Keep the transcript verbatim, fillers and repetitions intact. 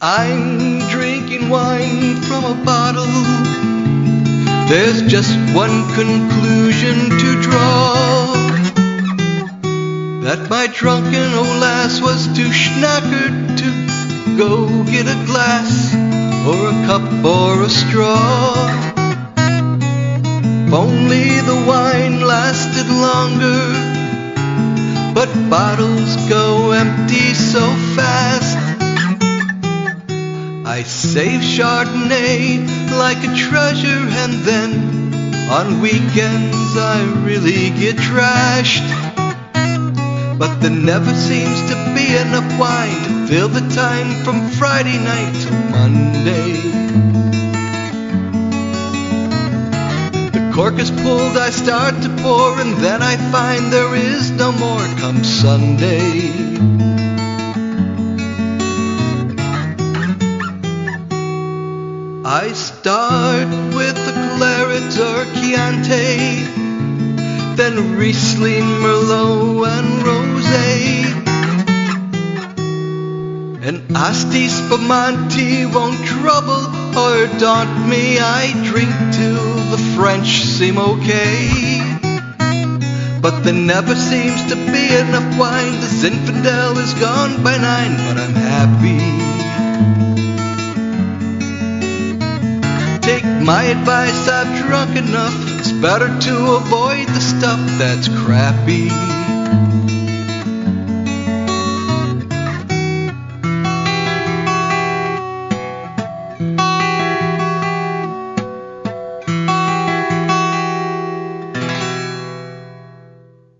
I'm drinking wine from a bottle. There's just one conclusion to draw, that my drunken old lass was too schnackered to go get a glass or a cup or a straw. If only the wine lasted longer, but bottles go empty so fast. I save Chardonnay like a treasure, and then on weekends I really get trashed. But there never seems to be enough wine to fill the time from Friday night till Monday. The cork is pulled, I start to pour, and then I find there is no more come Sunday. I start with the claret or Chianti, then Riesling, Merlot and Rosé. And Asti Spumante won't trouble or daunt me. I drink till the French seem okay. But there never seems to be enough wine. The Zinfandel is gone by nine, but I'm happy. Take my advice, I've drunk enough. It's better to avoid the stuff that's crappy.